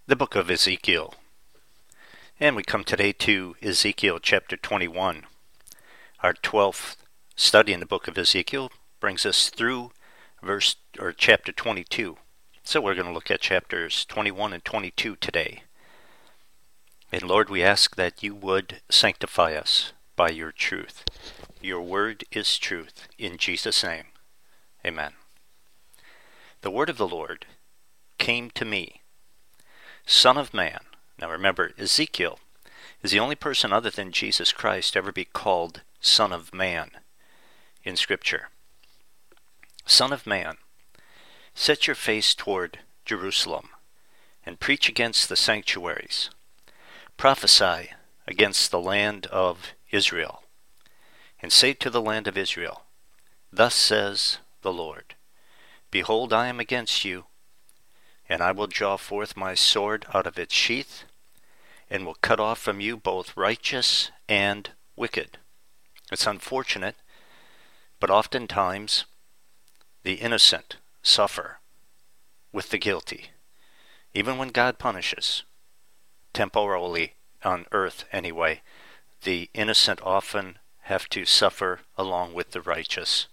The book of Ezekiel. And we come today to Ezekiel chapter 21. Our 12th study in the book of Ezekiel brings us through chapter 22. So we're going to look at chapters 21 and 22 today. And Lord, we ask that you would sanctify us by your truth. Your word is truth. In Jesus' name, amen. The word of the Lord came to me, Son of man. Now remember, Ezekiel is the only person other than Jesus Christ to ever be called Son of Man in Scripture. Son of man, set your face toward Jerusalem and preach against the sanctuaries. Prophesy against the land of Israel, and say to the land of Israel, Thus says the Lord, Behold, I am against you, and I will draw forth my sword out of its sheath, and will cut off from you both righteous and wicked. It's unfortunate, but oftentimes the innocent suffer with the guilty, even when God punishes, temporarily on earth anyway. The innocent often have to suffer along with the righteous.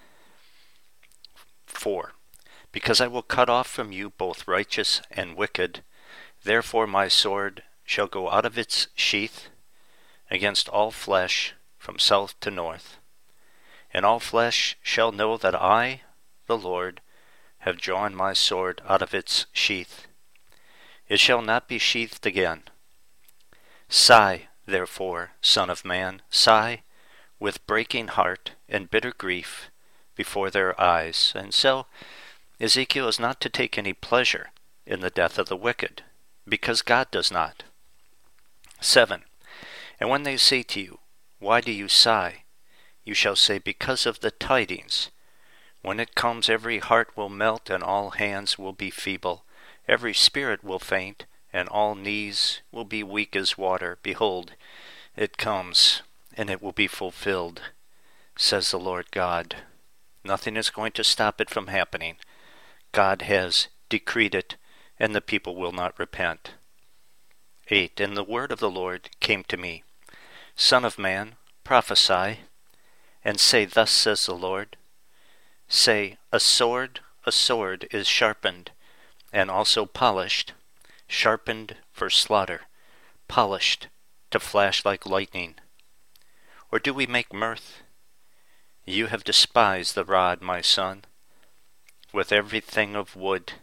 4. Because I will cut off from you both righteous and wicked, therefore my sword shall go out of its sheath against all flesh from south to north. And all flesh shall know that I, the Lord, have drawn my sword out of its sheath. It shall not be sheathed again. Sigh, therefore, Son of man, sigh with breaking heart and bitter grief before their eyes. And so Ezekiel is not to take any pleasure in the death of the wicked, because God does not. 7. And when they say to you, Why do you sigh? You shall say, Because of the tidings. When it comes, every heart will melt, and all hands will be feeble. Every spirit will faint, and all knees will be weak as water. Behold, it comes, and it will be fulfilled, says the Lord God. Nothing is going to stop it from happening. God has decreed it, and the people will not repent. 8. And the word of the Lord came to me, Son of man, prophesy, and say, Thus says the Lord. Say, a sword is sharpened, and also polished, sharpened for slaughter, polished to flash like lightning. Or do we make mirth? You have despised the rod, my son, with everything of wood.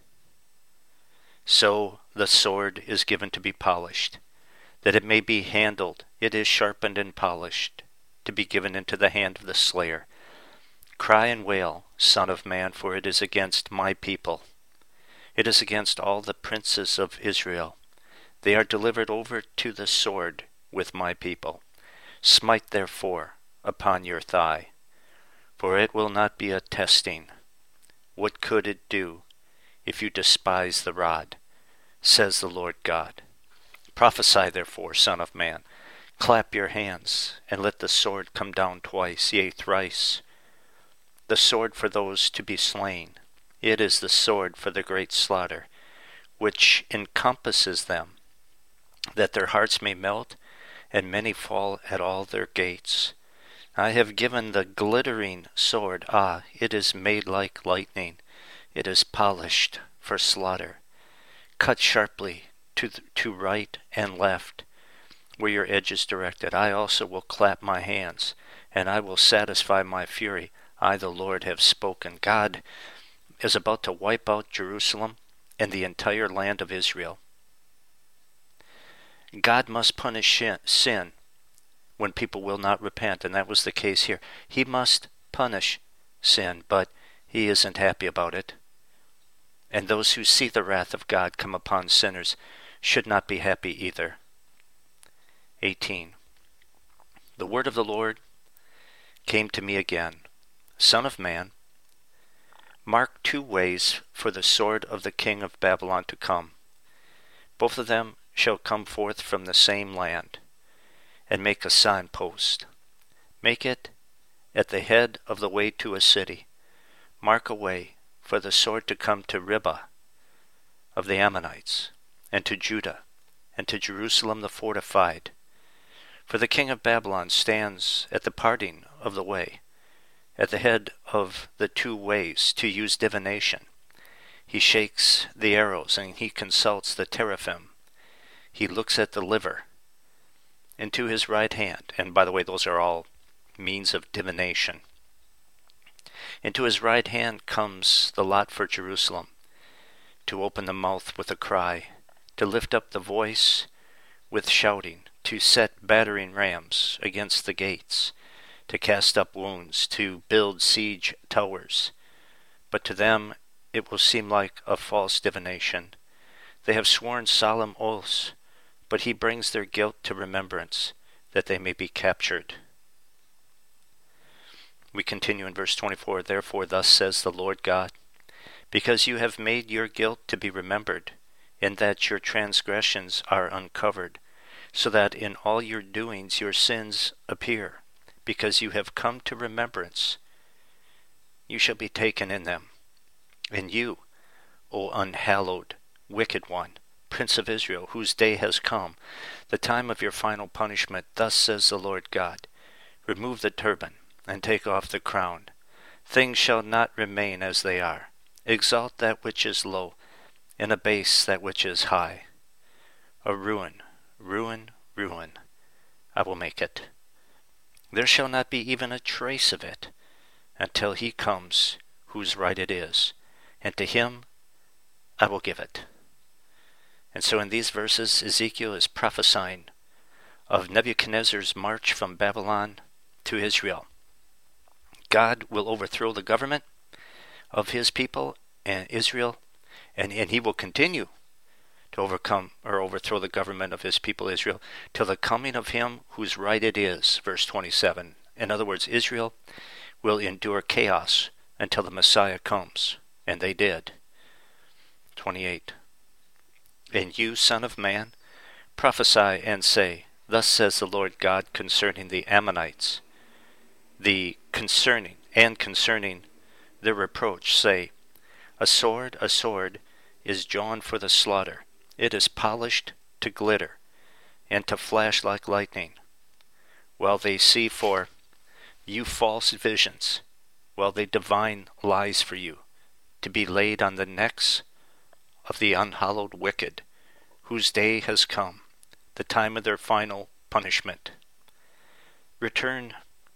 So the sword is given to be polished, that it may be handled. It is sharpened and polished, to be given into the hand of the slayer. Cry and wail, Son of man, for it is against my people. It is against all the princes of Israel. They are delivered over to the sword with my people. Smite therefore upon your thigh, for it will not be a testing. What could it do if you despise the rod, says the Lord God? Prophesy therefore, Son of man. Clap your hands, and let the sword come down twice, yea, thrice. The sword for those to be slain. It is the sword for the great slaughter, which encompasses them, that their hearts may melt, and many fall at all their gates. I have given the glittering sword, it is made like lightning, it is polished for slaughter. Cut sharply to right and left, where your edge is directed. I also will clap my hands, and I will satisfy my fury. I, the Lord, have spoken. God is about to wipe out Jerusalem and the entire land of Israel. God must punish sin when people will not repent, and that was the case here. He must punish sin, but he isn't happy about it. And those who see the wrath of God come upon sinners should not be happy either. 18. The word of the Lord came to me again. Son of man, mark 2 ways for the sword of the king of Babylon to come. Both of them shall come forth from the same land, and make a signpost. Make it at the head of the way to a city. Mark a way for the sword to come to Ribbah of the Ammonites, and to Judah, and to Jerusalem the fortified. For the king of Babylon stands at the parting of the way, at the head of the two ways, to use divination. He shakes the arrows, and he consults the teraphim. He looks at the liver, and to his right hand, and by the way, those are all means of divination. Into his right hand comes the lot for Jerusalem, to open the mouth with a cry, to lift up the voice with shouting, to set battering rams against the gates, to cast up wounds, to build siege towers. But to them it will seem like a false divination. They have sworn solemn oaths, but he brings their guilt to remembrance, that they may be captured. We continue in verse 24, Therefore thus says the Lord God, because you have made your guilt to be remembered, in that your transgressions are uncovered, so that in all your doings your sins appear, because you have come to remembrance, you shall be taken in them. And you, O unhallowed, wicked one, Prince of Israel, whose day has come, the time of your final punishment, thus says the Lord God, remove the turban, and take off the crown. Things shall not remain as they are. Exalt that which is low, and abase that which is high. A ruin, ruin, ruin, I will make it. There shall not be even a trace of it, until he comes whose right it is, and to him I will give it. And so in these verses, Ezekiel is prophesying of Nebuchadnezzar's march from Babylon to Israel. God will overthrow the government of his people and Israel, and he will continue to overthrow the government of his people Israel till the coming of him whose right it is, verse 27. In other words, Israel will endure chaos until the Messiah comes, and they did. 28. And you, son of man, prophesy and say, Thus says the Lord God concerning the Ammonites, concerning their reproach, say, a sword is drawn for the slaughter. It is polished to glitter, and to flash like lightning, while they see for you false visions, while they divine lies for you, to be laid on the necks of the unhallowed wicked, whose day has come, the time of their final punishment. Return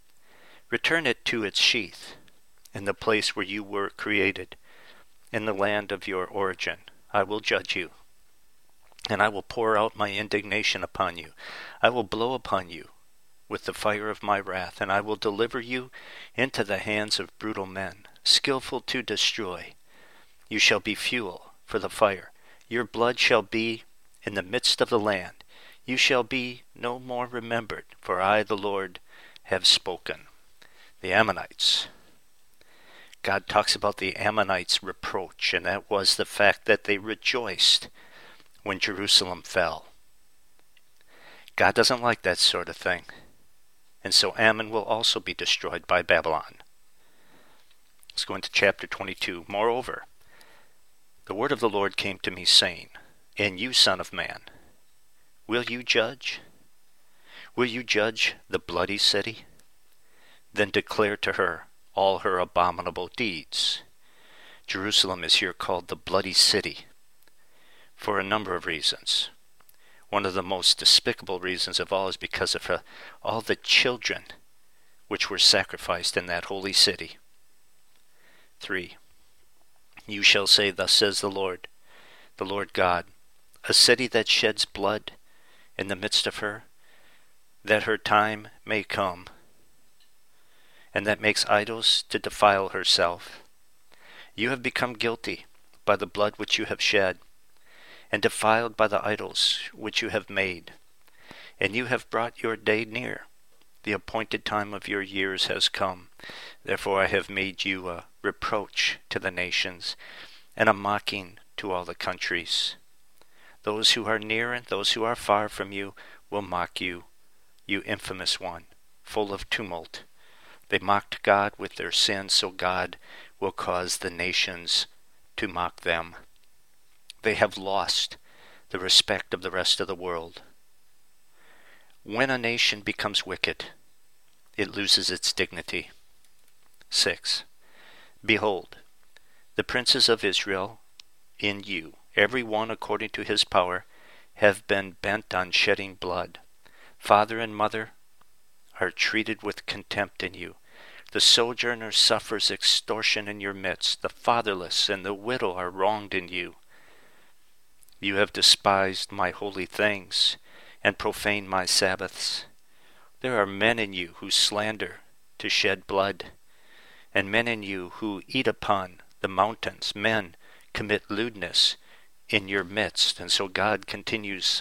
it to its sheath, in the place where you were created, in the land of your origin. I will judge you, and I will pour out my indignation upon you. I will blow upon you with the fire of my wrath, and I will deliver you into the hands of brutal men, skillful to destroy. You shall be fuel for the fire. Your blood shall be in the midst of the land. You shall be no more remembered, for I, the Lord, have spoken. The Ammonites. God talks about the Ammonites' reproach, and that was the fact that they rejoiced when Jerusalem fell. God doesn't like that sort of thing. And so Ammon will also be destroyed by Babylon. Let's go into chapter 22. Moreover, the word of the Lord came to me, saying, And you, son of man, will you judge? Will you judge the bloody city? Then declare to her all her abominable deeds. Jerusalem is here called the bloody city for a number of reasons. One of the most despicable reasons of all is because of all the children which were sacrificed in that holy city. 3. You shall say, Thus says the Lord God, a city that sheds blood in the midst of her, that her time may come, and that makes idols to defile herself. You have become guilty by the blood which you have shed, and defiled by the idols which you have made. And you have brought your day near. The appointed time of your years has come. Therefore I have made you a reproach to the nations, and a mocking to all the countries. Those who are near and those who are far from you will mock you, you infamous one, full of tumult. They mocked God with their sins, so God will cause the nations to mock them. They have lost the respect of the rest of the world. When a nation becomes wicked, it loses its dignity. 6. Behold, the princes of Israel in you, every one according to his power, have been bent on shedding blood. Father and mother are treated with contempt in you. The sojourner suffers extortion in your midst. The fatherless and the widow are wronged in you. You have despised my holy things and profaned my Sabbaths. There are men in you who slander to shed blood, and men in you who eat upon the mountains. Men commit lewdness in your midst. And so God continues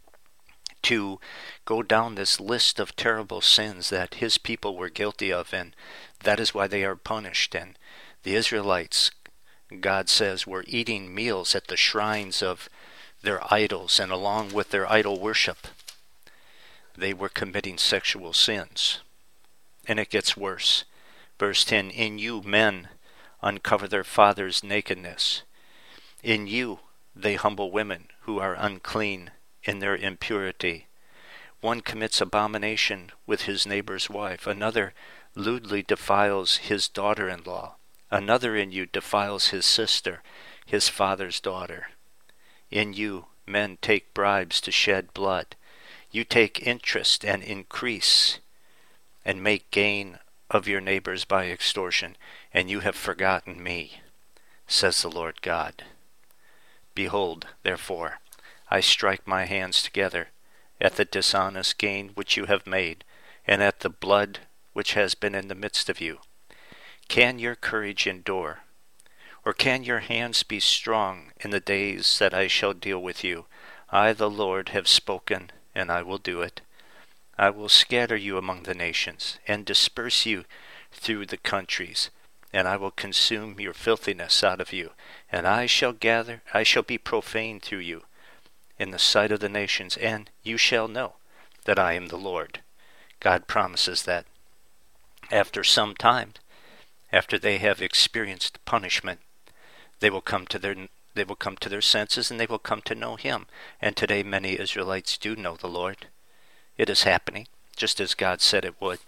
to go down this list of terrible sins that his people were guilty of, and that is why they are punished. And the Israelites, God says, were eating meals at the shrines of their idols, and along with their idol worship, they were committing sexual sins. And it gets worse. Verse 10, in you men uncover their fathers' nakedness. In you they humble women who are unclean in their impurity. One commits abomination with his neighbor's wife. Another lewdly defiles his daughter-in-law. Another in you defiles his sister, his father's daughter. In you men take bribes to shed blood. You take interest and increase and make gain of your neighbors by extortion, and you have forgotten me, says the Lord God. Behold, therefore, I strike my hands together at the dishonest gain which you have made, and at the blood which has been in the midst of you. Can your courage endure? Or can your hands be strong in the days that I shall deal with you? I, the Lord, have spoken, and I will do it. I will scatter you among the nations, and disperse you through the countries, and I will consume your filthiness out of you, and I shall be profane through you in the sight of the nations, and you shall know that I am the Lord. God promises that after some time, after they have experienced punishment, they will come to their senses, and they will come to know him. And today many Israelites do know the Lord. It is happening, just as God said it would.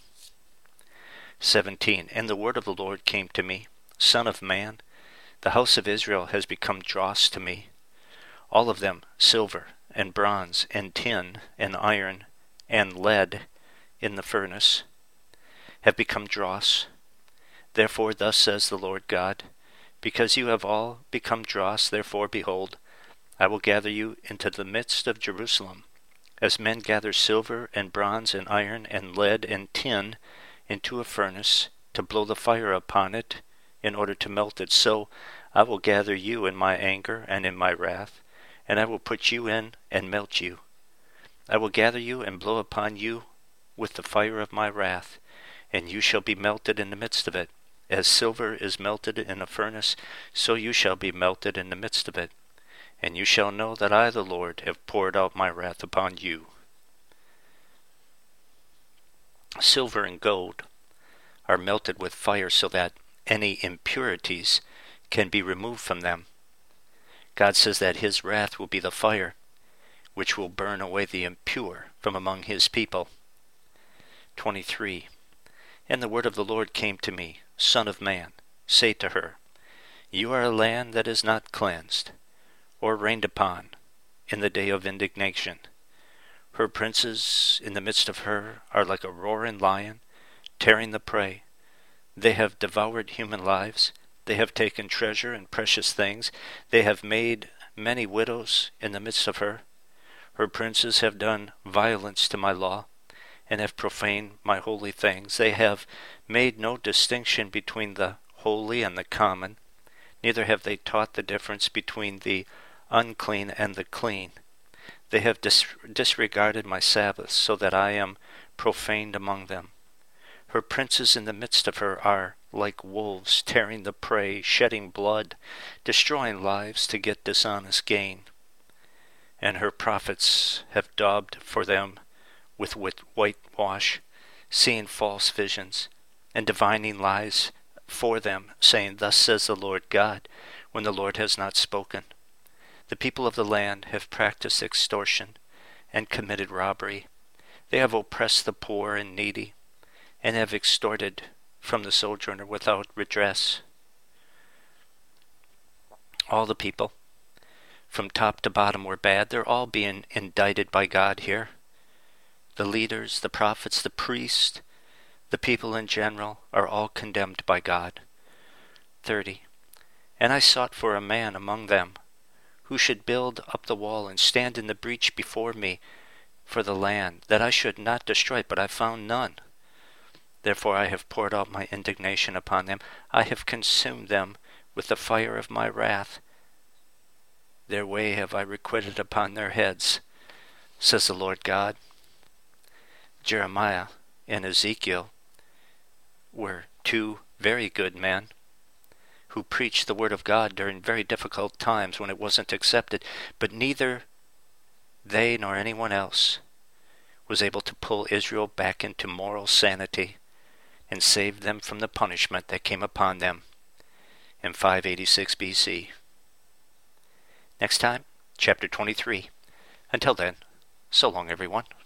17. And the word of the Lord came to me, Son of man, the house of Israel has become dross to me. All of them, silver and bronze and tin and iron and lead in the furnace, have become dross. Therefore thus says the Lord God, because you have all become dross, therefore, behold, I will gather you into the midst of Jerusalem, as men gather silver and bronze and iron and lead and tin into a furnace to blow the fire upon it in order to melt it. So I will gather you in my anger and in my wrath, and I will put you in and melt you. I will gather you and blow upon you with the fire of my wrath, and you shall be melted in the midst of it. As silver is melted in a furnace, so you shall be melted in the midst of it. And you shall know that I, the Lord, have poured out my wrath upon you. Silver and gold are melted with fire so that any impurities can be removed from them. God says that his wrath will be the fire which will burn away the impure from among his people. 23. And the word of the Lord came to me, Son of man, say to her, you are a land that is not cleansed, or rained upon in the day of indignation. Her princes in the midst of her are like a roaring lion, tearing the prey. They have devoured human lives. They have taken treasure and precious things. They have made many widows in the midst of her. Her princes have done violence to my law, and have profaned my holy things. They have made no distinction between the holy and the common, neither have they taught the difference between the unclean and the clean. They have disregarded my Sabbaths, so that I am profaned among them. Her princes in the midst of her are like wolves, tearing the prey, shedding blood, destroying lives to get dishonest gain. And her prophets have daubed for them with whitewash, seeing false visions, and divining lies for them, saying, thus says the Lord God, when the Lord has not spoken. The people of the land have practiced extortion and committed robbery. They have oppressed the poor and needy, and have extorted from the sojourner without redress. All the people, from top to bottom, were bad. They're all being indicted by God here. The leaders, the prophets, the priests, the people in general are all condemned by God. 30. And I sought for a man among them who should build up the wall and stand in the breach before me for the land, that I should not destroy it, but I found none. Therefore I have poured out my indignation upon them. I have consumed them with the fire of my wrath. Their way have I requited upon their heads, says the Lord God. Jeremiah and Ezekiel were two very good men who preached the word of God during very difficult times when it wasn't accepted, but neither they nor anyone else was able to pull Israel back into moral sanity and save them from the punishment that came upon them in 586 BC. Next time, chapter 23. Until then, so long everyone.